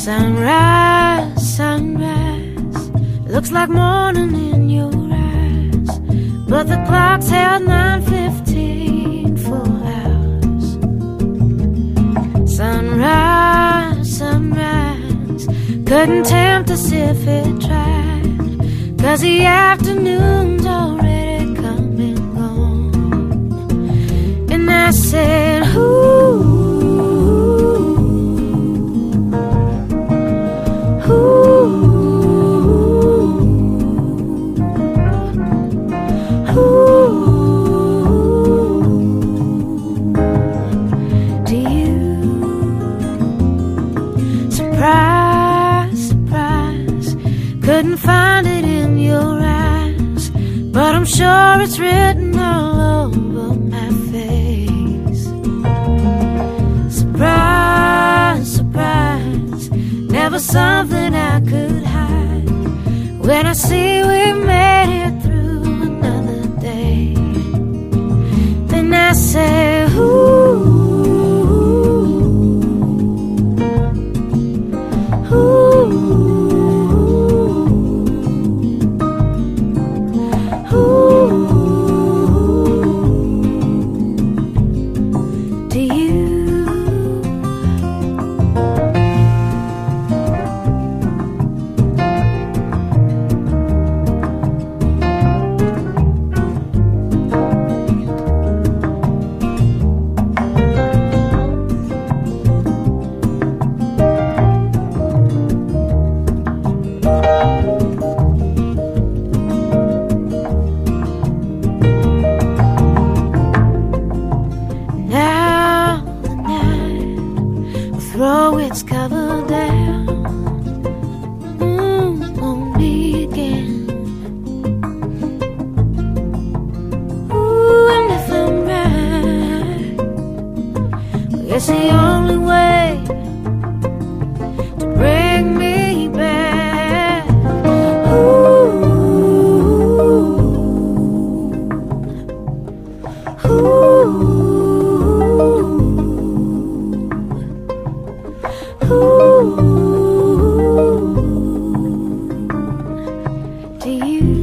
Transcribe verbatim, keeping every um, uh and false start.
Sunrise, sunrise, looks like morning in your eyes, but the clock's held nine fifteen full hours. Sunrise, sunrise, couldn't tempt us if it tried, 'cause the afternoon's already come and gone. And I said, ooh, couldn't find it in your eyes, but I'm sure it's written all over my face. Surprise, surprise, never something I could hide. When I see we made it through another day, then I say, ooh, ooh. Throw its cover down mm, on me again. Ooh, and if I'm right, well, it's the only way to bring me back. Ooh, ooh. Ooh, do you